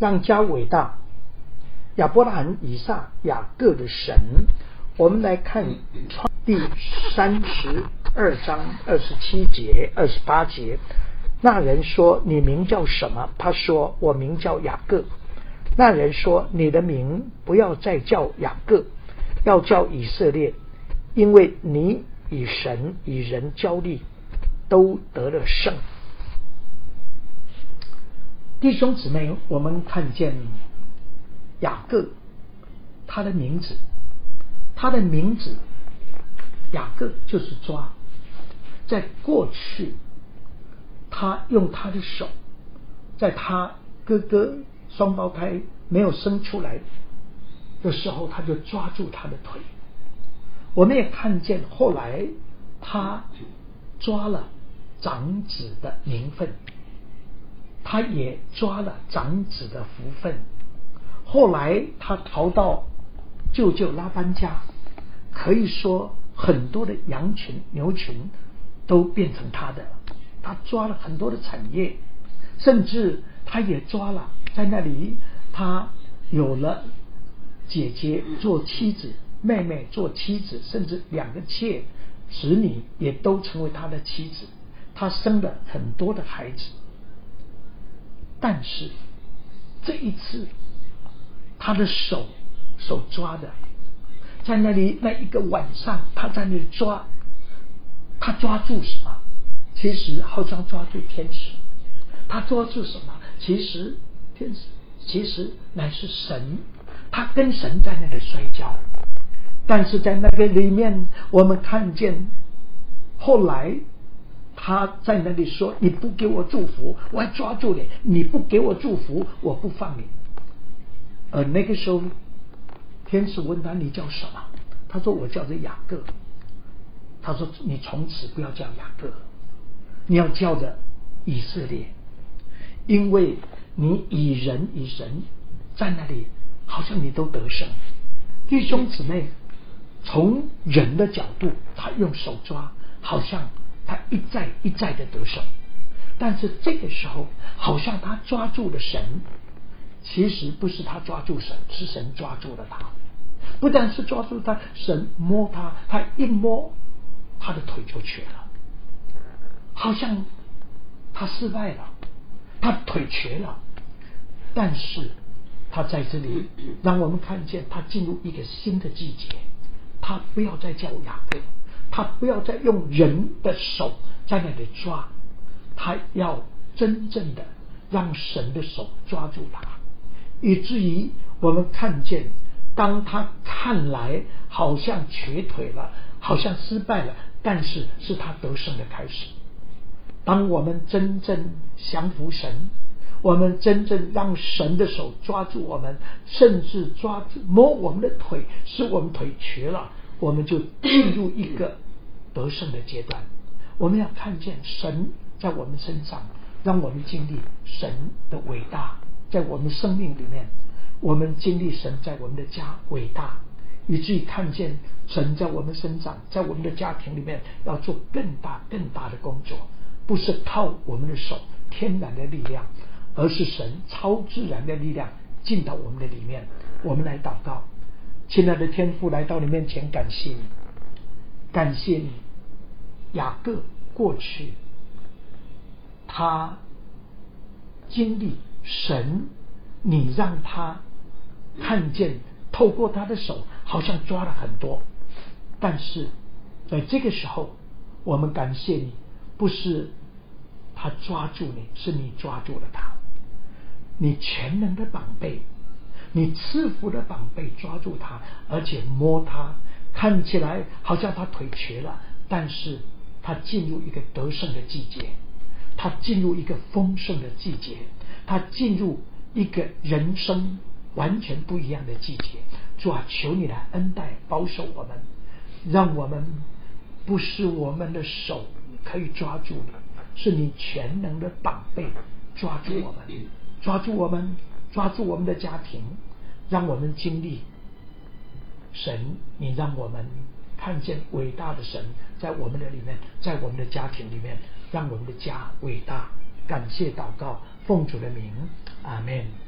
让家伟大，亚伯拉罕、以撒、雅各的神。我们来看第32章27节、28节。那人说：你名叫什么？他说：我名叫雅各。那人说：你的名不要再叫雅各，要叫以色列，因为你与神与人交力，都得了胜。弟兄姊妹，我们看见雅各，他的名字雅各就是抓。在过去，他用他的手，在他哥哥双胞胎没有生出来的时候，他就抓住他的腿。我们也看见后来他抓了长子的名分，他也抓了长子的福分。后来他逃到舅舅拉班家，可以说很多的羊群牛群都变成他的。他抓了很多的产业，甚至他也抓了，在那里他有了姐姐做妻子，妹妹做妻子，甚至2个妾子女也都成为他的妻子。他生了很多的孩子。但是这一次他的手抓的，在那里那一个晚上，他在那里抓，他抓住什么？其实好像抓住天使。他抓住什么？其实乃是神。他跟神在那里摔跤。但是在那个里面，我们看见后来他在那里说：你不给我祝福，我还抓住你；你不给我祝福，我不放你。而那个时候，天使问他：你叫什么？他说：我叫做雅各。他说：你从此不要叫雅各，你要叫着以色列，因为你以人与神在那里，好像你都得胜。弟兄姊妹，从人的角度，他用手抓，好像他一再一再的得胜。但是这个时候，好像他抓住了神，其实不是他抓住神，是神抓住了他。不但是抓住他，神摸他，他一摸，他的腿就瘸了，好像他失败了，他腿瘸了。但是他在这里让我们看见他进入一个新的季节。他不要再叫雅各，他不要再用人的手在那里抓，他要真正的让神的手抓住他，以至于我们看见，当他看来好像瘸腿了，好像失败了，但是是他得胜的开始。当我们真正降服神，我们真正让神的手抓住我们，甚至摸我们的腿，使我们腿瘸了，我们就进入一个得胜的阶段。我们要看见神在我们身上，让我们经历神的伟大。在我们生命里面，我们经历神在我们的家伟大，以至于看见神在我们身上，在我们的家庭里面要做更大的工作。不是靠我们的手天然的力量，而是神超自然的力量进到我们的里面。我们来祷告。亲爱的天父，来到你面前，感谢你，感谢你。雅各过去他经历神，你让他看见，透过他的手好像抓了很多。但是在这个时候，我们感谢你，不是他抓住你，是你抓住了他。你全能的膀臂，你赐福的膀臂抓住他，而且摸他，看起来好像他腿瘸了，但是他进入一个得胜的季节，他进入一个丰盛的季节，他进入一个人生完全不一样的季节。主啊，求你来恩待保守我们，让我们不是我们的手可以抓住你，是你全能的膀臂抓住我们，抓住我们，抓住我们的家庭，让我们经历神，你让我们看见伟大的神在我们的里面，在我们的家庭里面，让我们的家伟大。感谢祷告，奉主的名，阿们。